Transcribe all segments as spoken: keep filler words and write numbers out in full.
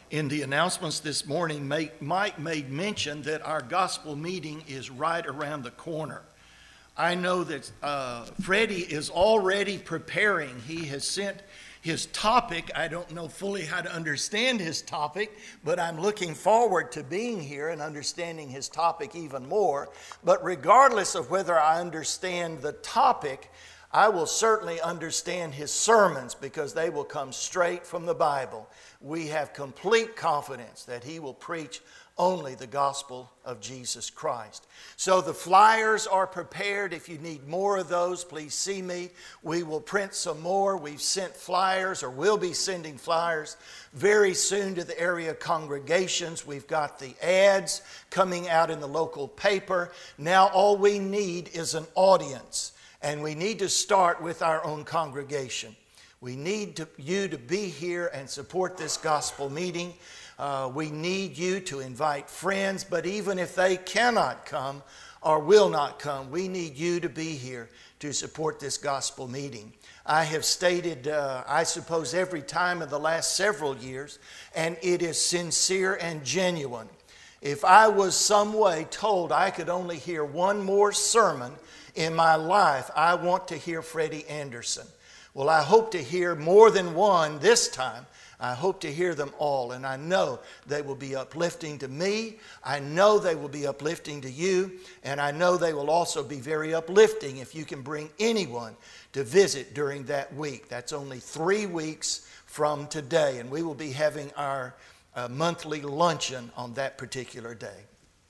In the announcements this morning, Mike made mention that our gospel meeting is right around the corner. I know that uh, Freddie is already preparing. He has sent his topic. I don't know fully how to understand his topic, but I'm looking forward to being here and understanding his topic even more. But regardless of whether I understand the topic, I will certainly understand his sermons because they will come straight from the Bible. We have complete confidence that he will preach only the gospel of Jesus Christ. So the flyers are prepared. If you need more of those, please see me. We will print some more. We've sent flyers, or will be sending flyers very soon to the area congregations. We've got the ads coming out in the local paper. Now all we need is an audience. And we need to start with our own congregation. We need to, you to be here and support this gospel meeting. Uh, we need you to invite friends, but even if they cannot come or will not come, we need you to be here to support this gospel meeting. I have stated, uh, I suppose, every time in the last several years, and it is sincere and genuine. If I was some way told I could only hear one more sermon in my life, I want to hear Freddie Anderson. Well, I hope to hear more than one this time. I hope to hear them all, and I know they will be uplifting to me. I know they will be uplifting to you, and I know they will also be very uplifting if you can bring anyone to visit during that week. That's only three weeks from today, and we will be having our uh, monthly luncheon on that particular day.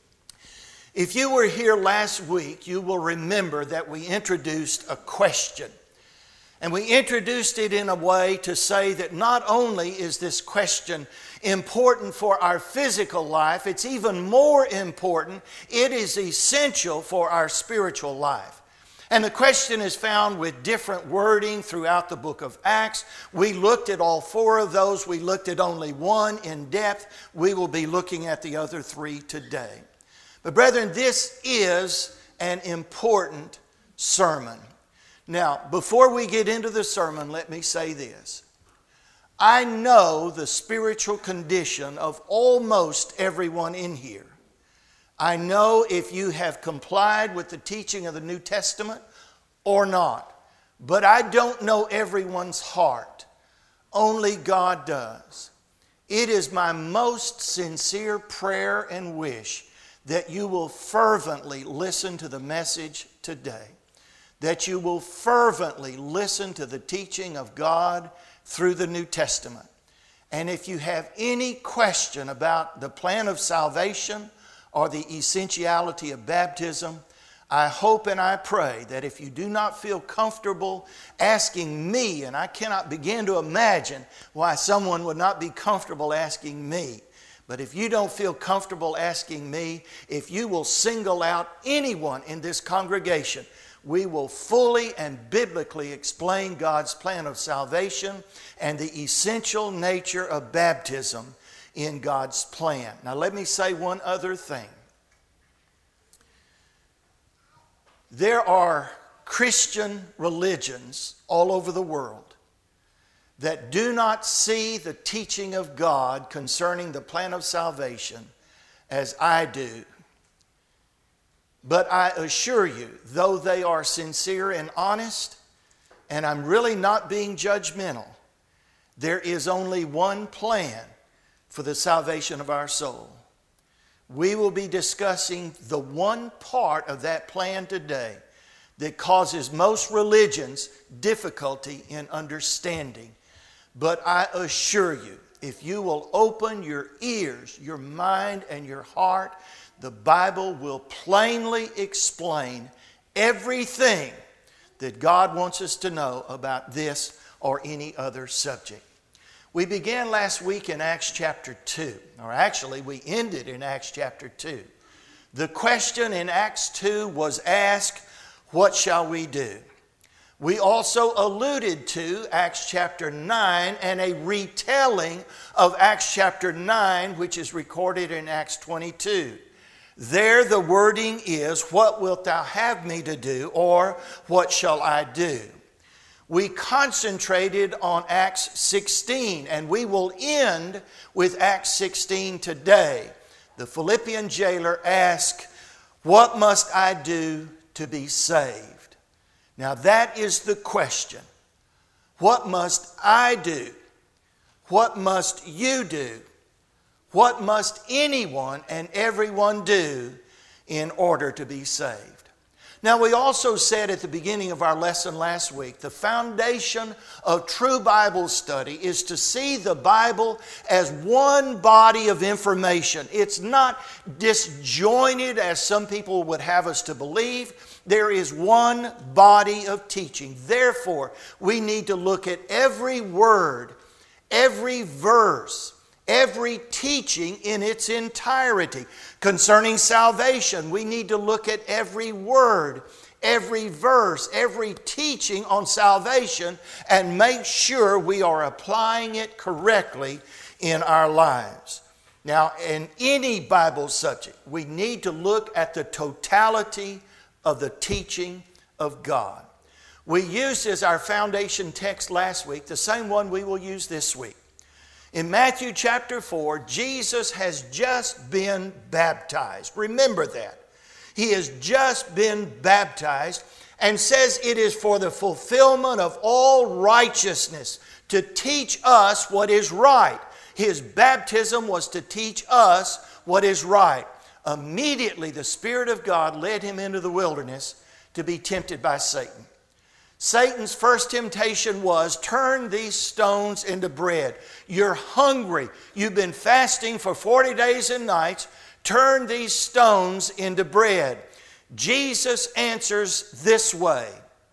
If you were here last week, you will remember that we introduced a question. And we introduced it in a way to say that not only is this question important for our physical life, it's even more important, it is essential for our spiritual life. And the question is found with different wording throughout the book of Acts. We looked at all four of those. We looked at only one in depth. We will be looking at the other three today. But brethren, this is an important sermon. Now, before we get into the sermon, let me say this. I know the spiritual condition of almost everyone in here. I know if you have complied with the teaching of the New Testament or not. But I don't know everyone's heart. Only God does. It is my most sincere prayer and wish that you will fervently listen to the message today. That you will fervently listen to the teaching of God through the New Testament. And if you have any question about the plan of salvation or the essentiality of baptism, I hope and I pray that if you do not feel comfortable asking me, and I cannot begin to imagine why someone would not be comfortable asking me, but if you don't feel comfortable asking me, if you will single out anyone in this congregation, we will fully and biblically explain God's plan of salvation and the essential nature of baptism in God's plan. Now let me say one other thing. There are Christian religions all over the world that do not see the teaching of God concerning the plan of salvation as I do. But I assure you, though they are sincere and honest, and I'm really not being judgmental, there is only one plan for the salvation of our soul. We will be discussing the one part of that plan today that causes most religions difficulty in understanding. But I assure you, if you will open your ears, your mind, and your heart, the Bible will plainly explain everything that God wants us to know about this or any other subject. We began last week in Acts chapter two, or actually we ended in Acts chapter two. The question in Acts two was asked, what shall we do? We also alluded to Acts chapter nine and a retelling of Acts chapter nine, which is recorded in Acts twenty-two. There the wording is, what wilt thou have me to do, or what shall I do? We concentrated on Acts sixteen, and we will end with Acts sixteen today. The Philippian jailer asked, "What must I do to be saved?" Now that is the question. What must I do? What must you do? What must anyone and everyone do in order to be saved? Now, we also said at the beginning of our lesson last week, the foundation of true Bible study is to see the Bible as one body of information. It's not disjointed as some people would have us to believe. There is one body of teaching. Therefore, we need to look at every word, every verse, every teaching in its entirety. Concerning salvation, we need to look at every word, every verse, every teaching on salvation and make sure we are applying it correctly in our lives. Now, in any Bible subject, we need to look at the totality of the teaching of God. We used as our foundation text last week the same one we will use this week. In Matthew chapter four, Jesus has just been baptized. Remember that. He has just been baptized and says it is for the fulfillment of all righteousness to teach us what is right. His baptism was to teach us what is right. Immediately the Spirit of God led him into the wilderness to be tempted by Satan. Satan's first temptation was, turn these stones into bread. You're hungry. You've been fasting for forty days and nights. Turn these stones into bread. Jesus answers this way.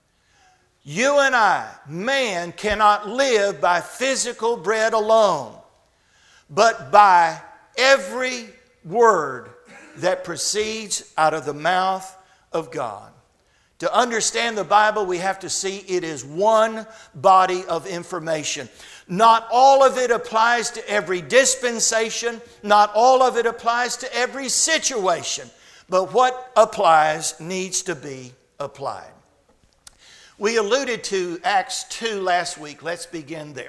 You and I, man, cannot live by physical bread alone, but by every word that proceeds out of the mouth of God. To understand the Bible, we have to see it is one body of information. Not all of it applies to every dispensation. Not all of it applies to every situation. But what applies needs to be applied. We alluded to Acts two last week. Let's begin there.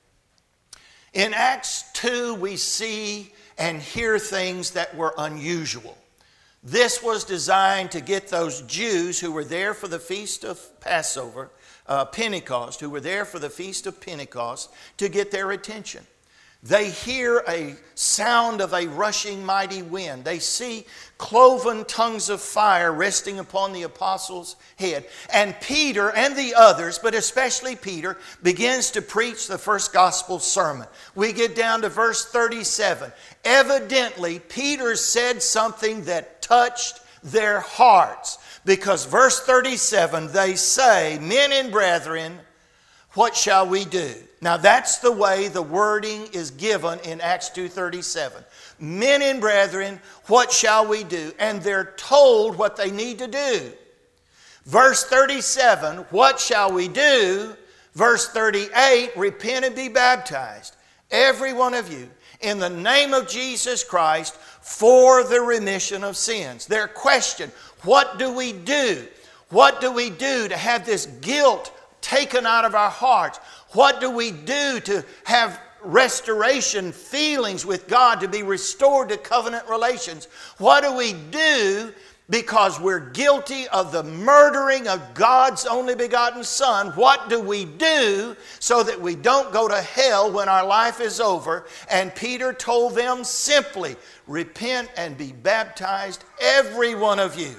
In Acts two, we see and hear things that were unusual. This was designed to get those Jews who were there for the feast of Passover, uh, Pentecost, who were there for the feast of Pentecost, to get their attention. They hear a sound of a rushing mighty wind. They see cloven tongues of fire resting upon the apostles' head. And Peter and the others, but especially Peter, begins to preach the first gospel sermon. We get down to verse thirty-seven. Evidently, Peter said something that touched their hearts. Because verse thirty-seven, they say, men and brethren, what shall we do? Now that's the way the wording is given in Acts two thirty-seven. Men and brethren, what shall we do? And they're told what they need to do. Verse thirty-seven, what shall we do? Verse thirty-eight, repent and be baptized, every one of you, in the name of Jesus Christ for the remission of sins. Their question, what do we do? What do we do to have this guilt taken out of our hearts? What do we do to have restoration feelings with God, to be restored to covenant relations? What do we do because we're guilty of the murdering of God's only begotten Son? What do we do so that we don't go to hell when our life is over? And Peter told them simply, repent and be baptized, every one of you.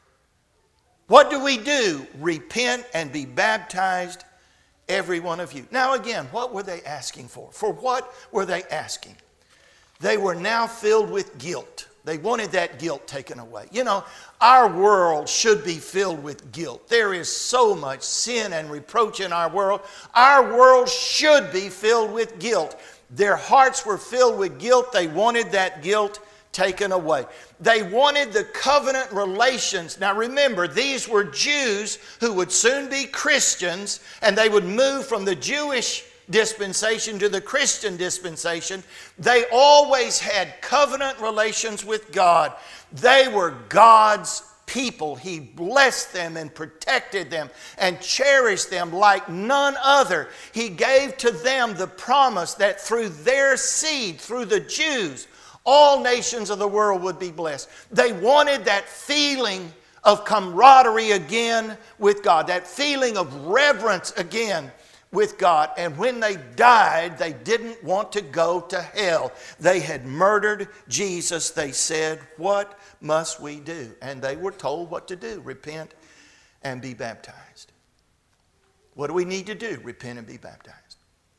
What do we do? Repent and be baptized, every one of you. Now again, what were they asking for? For what were they asking? They were now filled with guilt. They wanted that guilt taken away. You know, our world should be filled with guilt. There is so much sin and reproach in our world. Our world should be filled with guilt. Their hearts were filled with guilt. They wanted that guilt taken away. They wanted the covenant relations. Now remember, these were Jews who would soon be Christians, and they would move from the Jewish dispensation to the Christian dispensation. They always had covenant relations with God. They were God's people. He blessed them and protected them and cherished them like none other. He gave to them the promise that through their seed, through the Jews, all nations of the world would be blessed. They wanted that feeling of camaraderie again with God, that feeling of reverence again with God. And when they died, they didn't want to go to hell. They had murdered Jesus. They said, "What must we do?" And they were told what to do: repent and be baptized. What do we need to do? Repent and be baptized.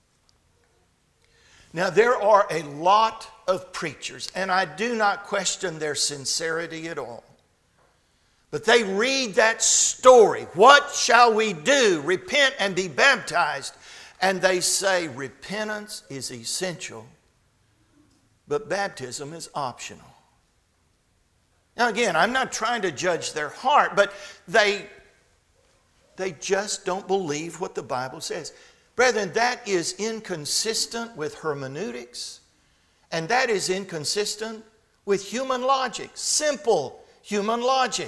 Now, there are a lot of preachers, and I do not question their sincerity at all. But they read that story, "What shall we do? Repent and be baptized." And they say repentance is essential, but baptism is optional. Now again, I'm not trying to judge their heart, but they, they just don't believe what the Bible says. Brethren, that is inconsistent with hermeneutics, and that is inconsistent with human logic, simple human logic.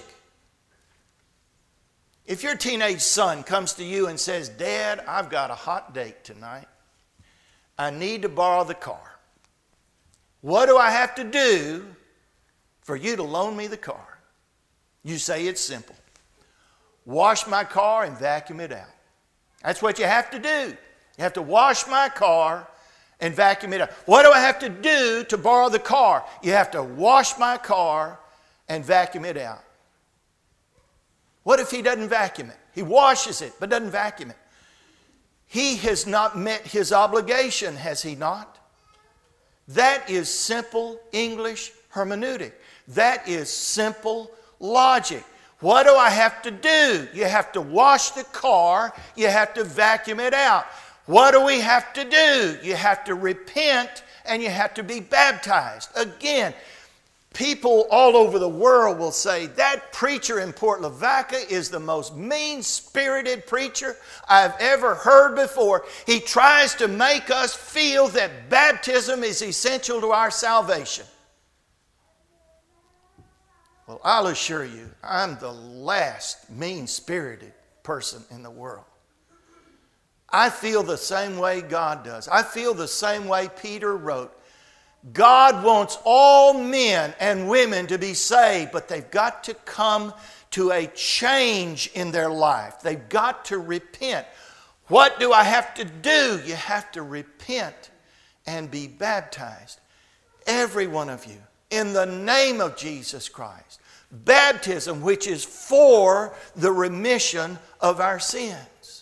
If your teenage son comes to you and says, "Dad, I've got a hot date tonight. I need to borrow the car. What do I have to do for you to loan me the car?" You say it's simple. Wash my car and vacuum it out. That's what you have to do. You have to wash my car and vacuum it out. What do I have to do to borrow the car? You have to wash my car and vacuum it out. What if he doesn't vacuum it? He washes it, but doesn't vacuum it. He has not met his obligation, has he not? That is simple English hermeneutic. That is simple logic. What do I have to do? You have to wash the car. You have to vacuum it out. What do we have to do? You have to repent and you have to be baptized. Again, people all over the world will say, "That preacher in Port Lavaca is the most mean-spirited preacher I've ever heard before. He tries to make us feel that baptism is essential to our salvation." Well, I'll assure you, I'm the last mean-spirited person in the world. I feel the same way God does. I feel the same way Peter wrote. God wants all men and women to be saved, but they've got to come to a change in their life. They've got to repent. What do I have to do? You have to repent and be baptized. Every one of you, in the name of Jesus Christ. Baptism, which is for the remission of our sins.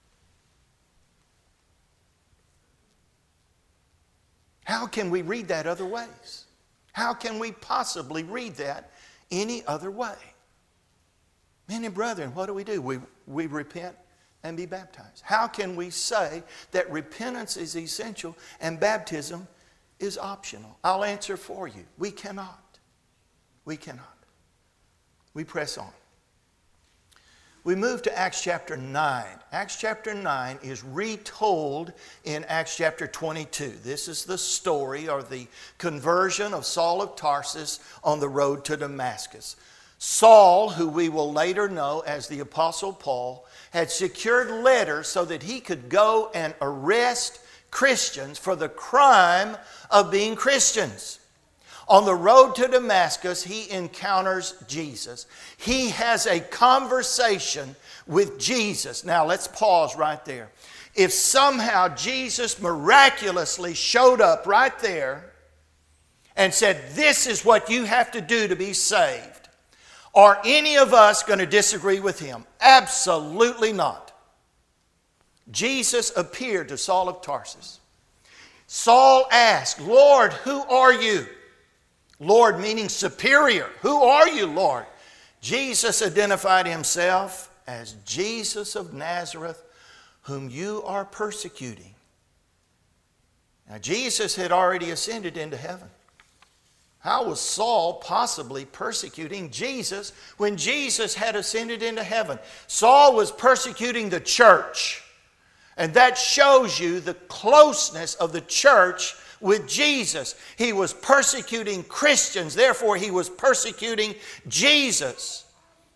How can we read that other ways? How can we possibly read that any other way? Men and brethren, what do we do? We, we repent and be baptized. How can we say that repentance is essential and baptism is optional? I'll answer for you. We cannot. We cannot. We press on. We move to Acts chapter nine. Acts chapter nine is retold in Acts chapter twenty-two. This is the story or the conversion of Saul of Tarsus on the road to Damascus. Saul, who we will later know as the Apostle Paul, had secured letters so that he could go and arrest Christians for the crime of being Christians. On the road to Damascus, he encounters Jesus. He has a conversation with Jesus. Now, let's pause right there. If somehow Jesus miraculously showed up right there and said, "This is what you have to do to be saved," are any of us going to disagree with him? Absolutely not. Jesus appeared to Saul of Tarsus. Saul asked, "Lord, who are you?" Lord meaning superior. "Who are you, Lord?" Jesus identified himself as Jesus of Nazareth, whom you are persecuting. Now, Jesus had already ascended into heaven. How was Saul possibly persecuting Jesus when Jesus had ascended into heaven? Saul was persecuting the church. And that shows you the closeness of the church with Jesus. He was persecuting Christians, therefore he was persecuting Jesus.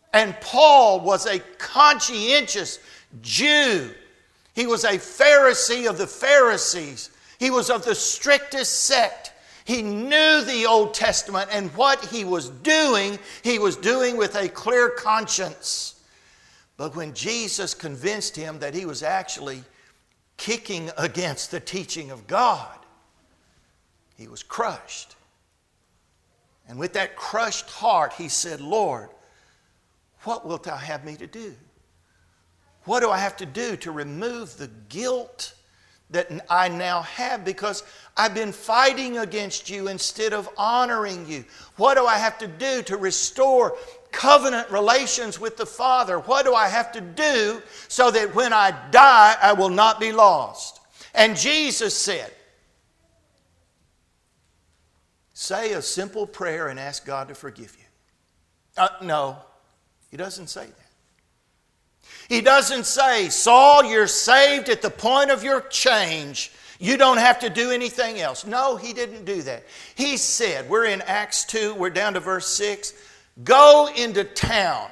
And Paul was a conscientious Jew. He was a Pharisee of the Pharisees. He was of the strictest sect. He knew the Old Testament, and what he was doing, he was doing with a clear conscience. But when Jesus convinced him that he was actually kicking against the teaching of God, he was crushed. And with that crushed heart, he said, Lord, what wilt thou have me to do? What do I have to do to remove the guilt that I now have because I've been fighting against you instead of honoring you? What do I have to do to restore covenant relations with the Father? What do I have to do so that when I die, I will not be lost? And Jesus said, say a simple prayer and ask God to forgive you. Uh, no, he doesn't say that. He doesn't say, Saul, you're saved at the point of your change. You don't have to do anything else. No, he didn't do that. He said, we're in Acts two, we're down to verse six, go into town.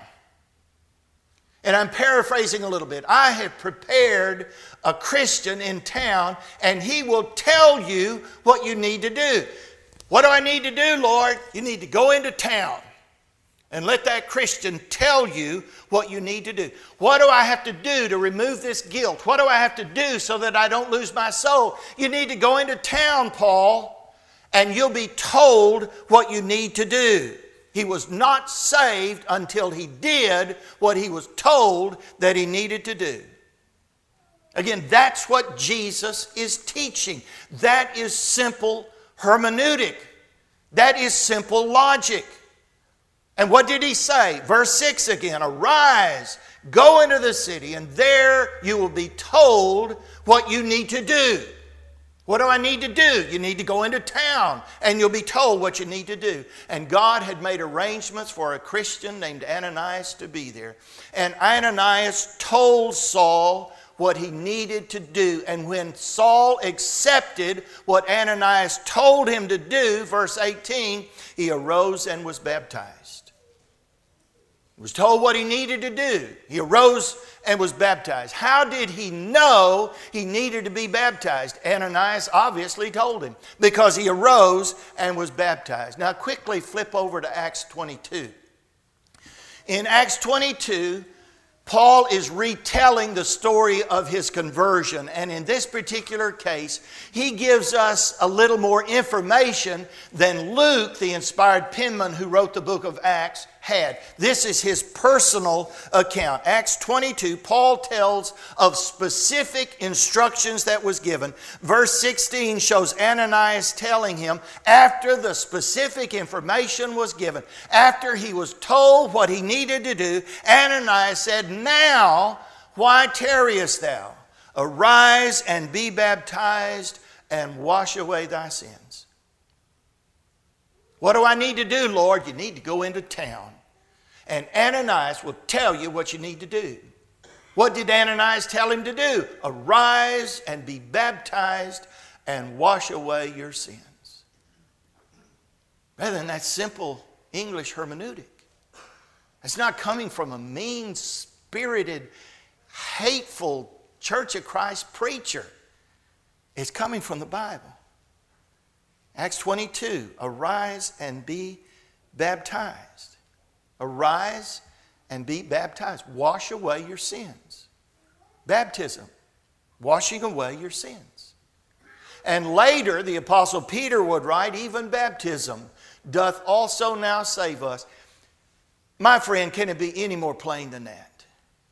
And I'm paraphrasing a little bit. I have prepared a Christian in town, and he will tell you what you need to do. What do I need to do, Lord? You need to go into town and let that Christian tell you what you need to do. What do I have to do to remove this guilt? What do I have to do so that I don't lose my soul? You need to go into town, Paul, and you'll be told what you need to do. He was not saved until he did what he was told that he needed to do. Again, that's what Jesus is teaching. That is simple hermeneutic. That is simple logic. And what did he say? Verse six again, arise, go into the city, and there you will be told what you need to do. What do I need to do? You need to go into town, and you'll be told what you need to do. And God had made arrangements for a Christian named Ananias to be there. And Ananias told Saul what he needed to do. And when Saul accepted what Ananias told him to do, verse eighteen, he arose and was baptized. He was told what he needed to do. He arose and was baptized. How did he know he needed to be baptized? Ananias obviously told him, because he arose and was baptized. Now quickly flip over to Acts twenty-two. In Acts twenty-two, Paul is retelling the story of his conversion, and in this particular case, he gives us a little more information than Luke, the inspired penman who wrote the book of Acts, had. This is his personal account. Acts twenty-two, Paul tells of specific instructions that was given. Verse sixteen shows Ananias telling him, after the specific information was given, after he was told what he needed to do, Ananias said, now, why tarriest thou? Arise and be baptized and wash away thy sins. What do I need to do, Lord? You need to go into town. And Ananias will tell you what you need to do. What did Ananias tell him to do? Arise and be baptized and wash away your sins. Rather than that simple English hermeneutic. It's not coming from a mean-spirited, hateful Church of Christ preacher. It's coming from the Bible. Acts twenty-two, arise and be baptized. Arise and be baptized. Wash away your sins. Baptism, washing away your sins. And later, the Apostle Peter would write, even baptism doth also now save us. My friend, can it be any more plain than that?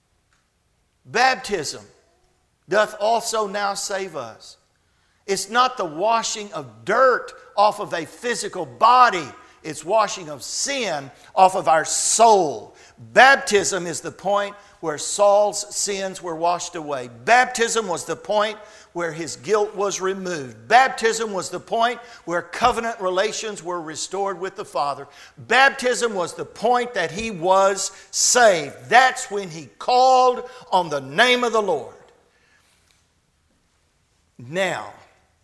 Baptism doth also now save us. It's not the washing of dirt off of a physical body. It's washing of sin off of our soul. Baptism is the point where Saul's sins were washed away. Baptism was the point where his guilt was removed. Baptism was the point where covenant relations were restored with the Father. Baptism was the point that he was saved. That's when he called on the name of the Lord. Now,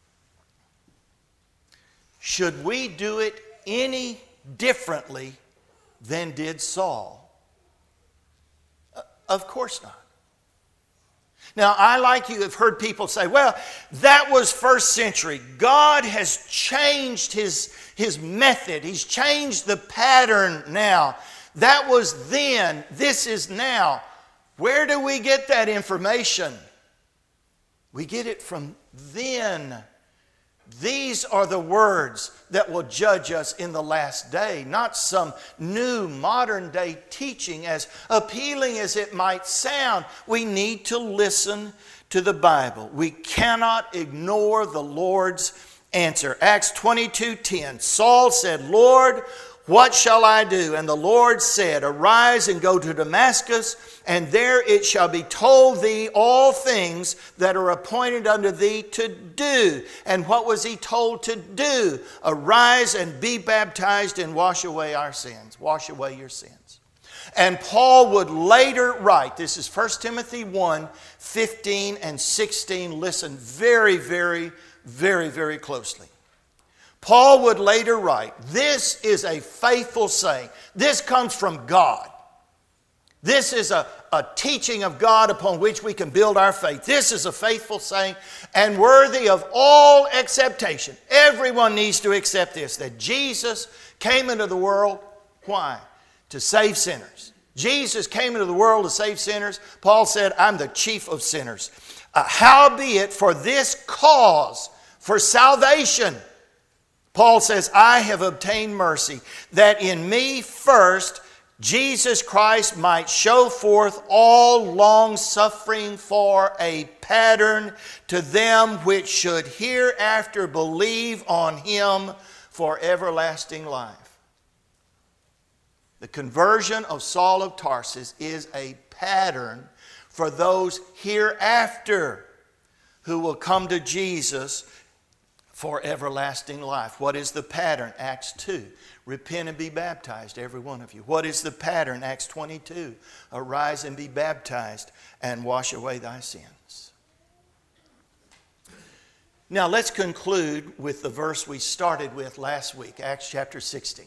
should we do it any differently than did Saul? Of course not. Now, I, like you, have heard people say, well, that was first century. God has changed his, his method. He's changed the pattern now. That was then. This is now. Where do we get that information? We get it from then. These are the words that will judge us in the last day, not some new modern day teaching. As appealing as it might sound, we need to listen to the Bible. We cannot ignore the Lord's answer. Acts twenty-two ten, Saul said, Lord, what shall I do? And the Lord said, arise and go to Damascus, and there it shall be told thee all things that are appointed unto thee to do. And what was he told to do? Arise and be baptized and wash away our sins. Wash away your sins. And Paul would later write, this is First Timothy one, fifteen and sixteen. Listen very, very, very, very closely. Paul would later write, this is a faithful saying. This comes from God. This is a, a teaching of God upon which we can build our faith. This is a faithful saying and worthy of all acceptation. Everyone needs to accept this, that Jesus came into the world. Why? To save sinners. Jesus came into the world to save sinners. Paul said, I'm the chief of sinners. Uh, howbeit for this cause, for salvation, Paul says, I have obtained mercy, that in me first Jesus Christ might show forth all long suffering for a pattern to them which should hereafter believe on him for everlasting life. The conversion of Saul of Tarsus is a pattern for those hereafter who will come to Jesus for everlasting life. What is the pattern? Acts two. Repent and be baptized, every one of you. What is the pattern? Acts twenty-two. Arise and be baptized and wash away thy sins. Now let's conclude with the verse we started with last week, Acts chapter sixteen.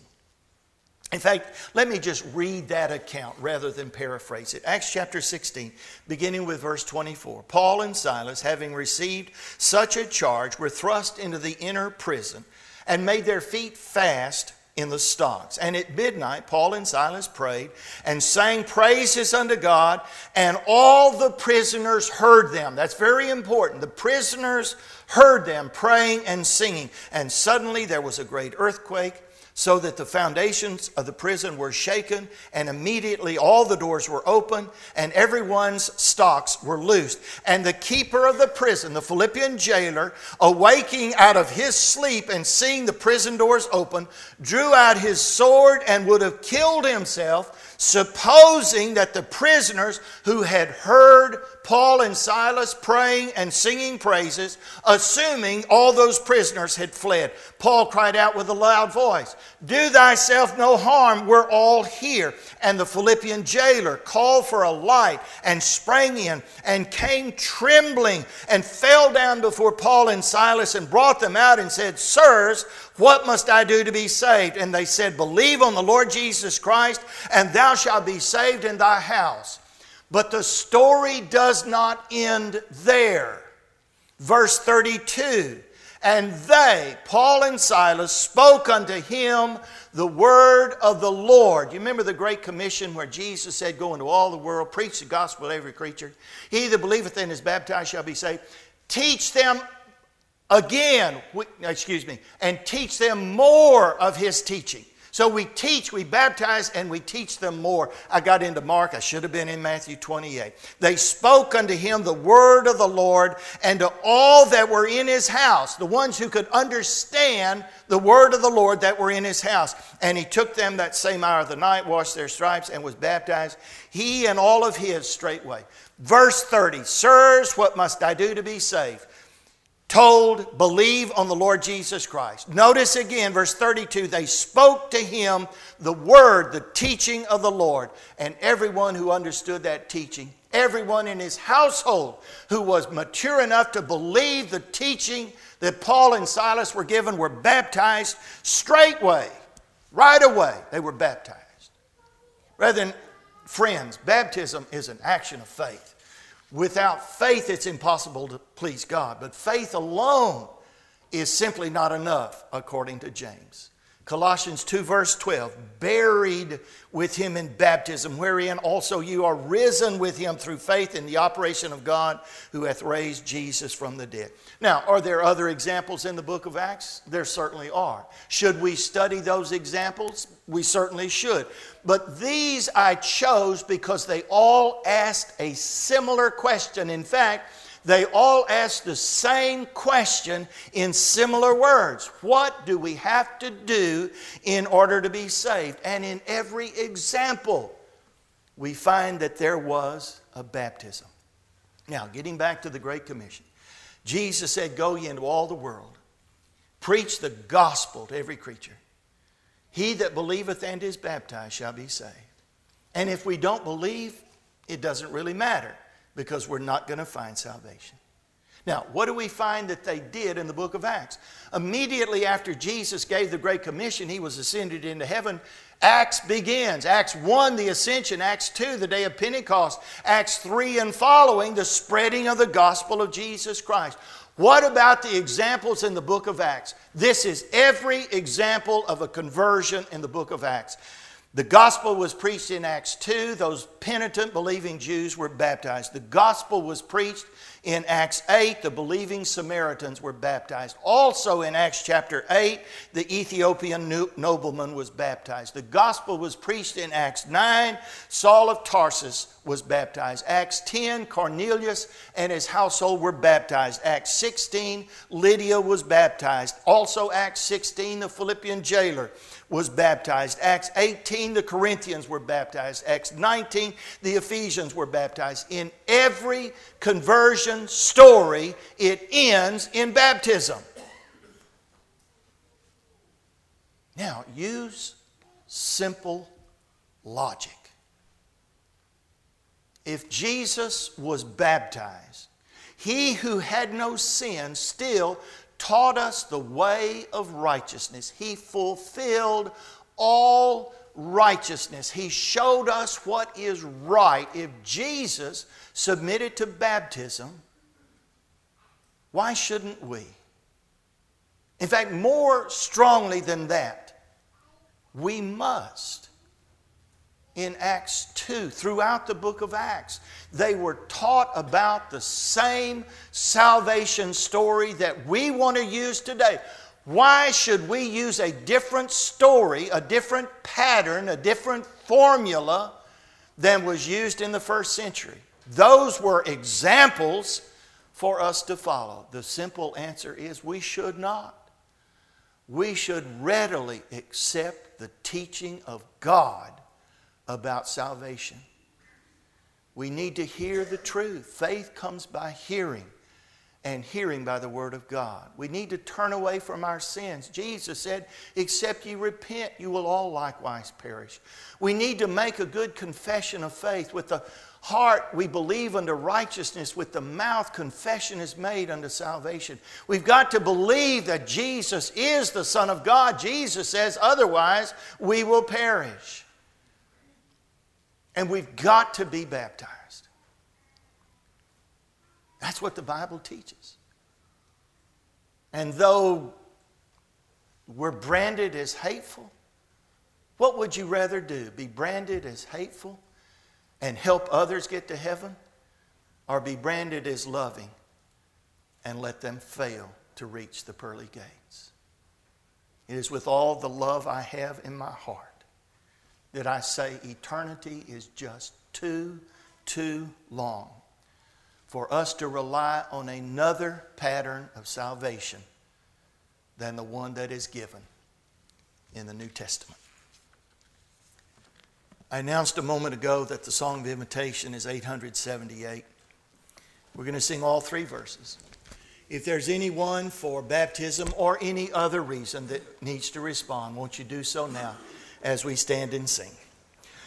In fact, let me just read that account rather than paraphrase it. Acts chapter sixteen, beginning with verse twenty-four. Paul and Silas, having received such a charge, were thrust into the inner prison and made their feet fast in the stocks. And at midnight, Paul and Silas prayed and sang praises unto God, and all the prisoners heard them. That's very important. The prisoners heard them praying and singing. And suddenly there was a great earthquake, so that the foundations of the prison were shaken, and immediately all the doors were open, and everyone's stocks were loosed. And the keeper of the prison, the Philippian jailer, awaking out of his sleep and seeing the prison doors open, drew out his sword and would have killed himself, supposing that the prisoners who had heard Paul and Silas praying and singing praises, assuming all those prisoners had fled. Paul cried out with a loud voice, do thyself no harm, we're all here. And the Philippian jailer called for a light and sprang in and came trembling and fell down before Paul and Silas and brought them out and said, sirs, what must I do to be saved? And they said, believe on the Lord Jesus Christ, and thou shalt be saved in thy house. But the story does not end there. Verse thirty-two, and they, Paul and Silas, spoke unto him the word of the Lord. You remember the Great Commission where Jesus said, go into all the world, preach the gospel to every creature. He that believeth and is baptized shall be saved. Teach them again, excuse me, and teach them more of his teaching. So we teach, we baptize, and we teach them more. I got into Mark. I should have been in Matthew twenty-eight. They spoke unto him the word of the Lord, and to all that were in his house, the ones who could understand the word of the Lord that were in his house. And he took them that same hour of the night, washed their stripes, and was baptized, he and all of his straightway. Verse thirty, sirs, what must I do to be saved? Told, believe on the Lord Jesus Christ. Notice again, verse thirty-two, they spoke to him the word, the teaching of the Lord. And everyone who understood that teaching, everyone in his household who was mature enough to believe the teaching that Paul and Silas were given were baptized straightway, right away. They were baptized. Rather than Friends, baptism is an action of faith. Without faith, it's impossible to please God. But faith alone is simply not enough, according to James. Colossians two verse twelve, buried with him in baptism, wherein also you are risen with him through faith in the operation of God who hath raised Jesus from the dead. Now, are there other examples in the book of Acts? There certainly are. Should we study those examples? We certainly should. But these I chose because they all asked a similar question. In fact, they all ask the same question in similar words. What do we have to do in order to be saved? And in every example, we find that there was a baptism. Now, getting back to the Great Commission. Jesus said, go ye into all the world, preach the gospel to every creature. He that believeth and is baptized shall be saved. And if we don't believe, it doesn't really matter, because we're not going to find salvation. Now, what do we find that they did in the book of Acts? Immediately after Jesus gave the Great Commission, he was ascended into heaven. Acts begins. Acts one, the ascension. Acts two, the day of Pentecost. Acts three and following, the spreading of the gospel of Jesus Christ. What about the examples in the book of Acts? This is every example of a conversion in the book of Acts. The gospel was preached in Acts two. Those penitent, believing Jews were baptized. The gospel was preached in Acts eight. The believing Samaritans were baptized. Also in Acts chapter eight, the Ethiopian nobleman was baptized. The gospel was preached in Acts nine. Saul of Tarsus was baptized. Acts ten, Cornelius and his household were baptized. Acts sixteen, Lydia was baptized. Also Acts sixteen, the Philippian jailer was baptized. Acts eighteen, the Corinthians were baptized. Acts nineteen, the Ephesians were baptized. In every conversion story, it ends in baptism. Now, use simple logic. If Jesus was baptized, he who had no sin still taught us the way of righteousness. He fulfilled all righteousness. He showed us what is right. If Jesus submitted to baptism, why shouldn't we? In fact, more strongly than that, we must. In Acts two, throughout the book of Acts, they were taught about the same salvation story that we want to use today. Why should we use a different story, a different pattern, a different formula than was used in the first century? Those were examples for us to follow. The simple answer is we should not. We should readily accept the teaching of God about salvation. We need to hear the truth. Faith comes by hearing, and hearing by the word of God. We need to turn away from our sins. Jesus said, except ye repent, you will all likewise perish. We need to make a good confession of faith. With the heart we believe unto righteousness, with the mouth confession is made unto salvation. We've got to believe that Jesus is the Son of God. Jesus says, otherwise we will perish. And we've got to be baptized. That's what the Bible teaches. And though we're branded as hateful, what would you rather do? Be branded as hateful and help others get to heaven? Or be branded as loving and let them fail to reach the pearly gates? It is with all the love I have in my heart that I say eternity is just too, too long for us to rely on another pattern of salvation than the one that is given in the New Testament. I announced a moment ago that the Song of Invitation is eight hundred seventy-eight. We're going to sing all three verses. If there's anyone for baptism or any other reason that needs to respond, won't you do so now as we stand and sing?